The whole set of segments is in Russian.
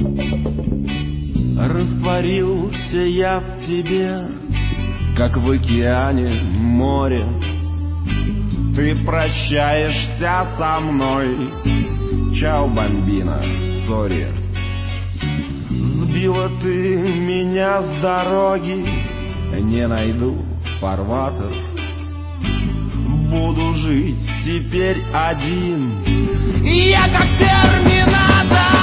Растворился я в тебе, как в океане море. Ты прощаешься со мной, чао, бомбина, сори. Сбила ты меня с дороги, не найду фарватер. Буду жить теперь один, я как терминатор.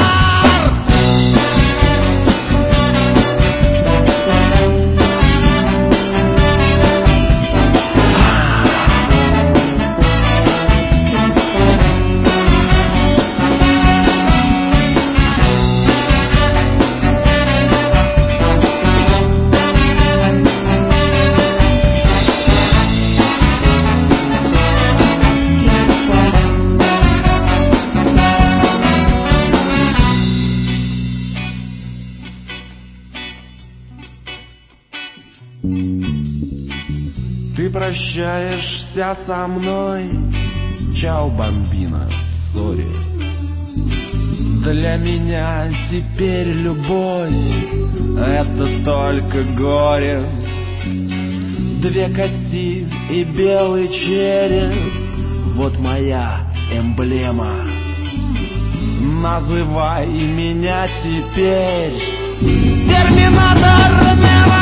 Ты прощаешься со мной, чао, бомбина, сори. Для меня теперь любовь — это только горе. Две кости и белый череп — вот моя эмблема. Называй меня теперь терминатор.